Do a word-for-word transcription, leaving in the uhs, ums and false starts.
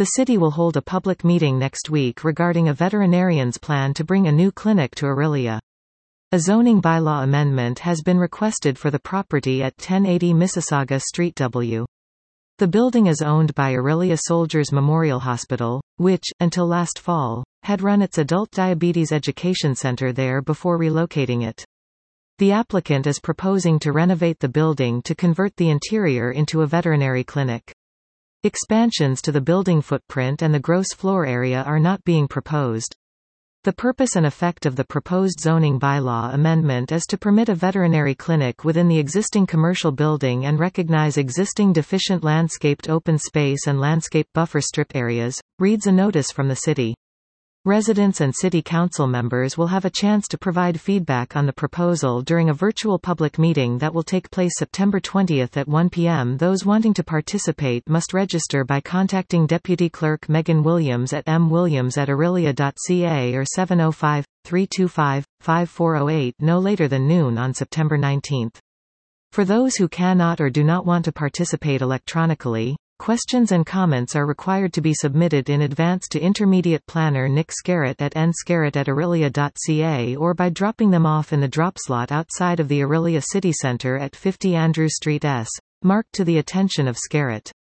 The city will hold a public meeting next week regarding a veterinarian's plan to bring a new clinic to Orillia. A zoning bylaw amendment has been requested for the property at ten eighty Mississauga Street W. The building is owned by Orillia Soldiers Memorial Hospital, which, until last fall, had run its adult diabetes education center there before relocating it. The applicant is proposing to renovate the building to convert the interior into a veterinary clinic. Expansions to the building footprint and the gross floor area are not being proposed. The purpose and effect of the proposed zoning bylaw amendment is to permit a veterinary clinic within the existing commercial building and recognize existing deficient landscaped open space and landscape buffer strip areas, reads a notice from the city. Residents and city council members will have a chance to provide feedback on the proposal during a virtual public meeting that will take place September twentieth at one p m Those wanting to participate must register by contacting Deputy Clerk Megan Williams at m williams at orillia dot c a or seven oh five, three two five, five four oh eight no later than noon on September nineteenth. For those who cannot or do not want to participate electronically, questions and comments are required to be submitted in advance to Intermediate Planner Nick Scarrett at n scarrett at orillia dot c a or by dropping them off in the drop slot outside of the Orillia City Centre at fifty Andrew Street S, marked to the attention of Scarrett.